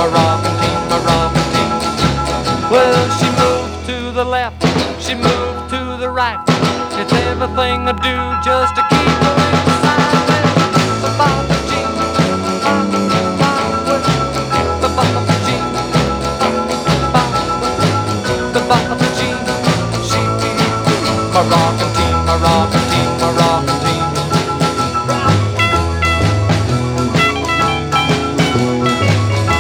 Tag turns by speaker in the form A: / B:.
A: a rockin' team, a rockin' team. Well, she moved to the left, she moved to the right. It's everything I do just to keep her inside. The Baba Jean, the Baba Jean, the Baba Jean. She, a rockin' team, a rockin'.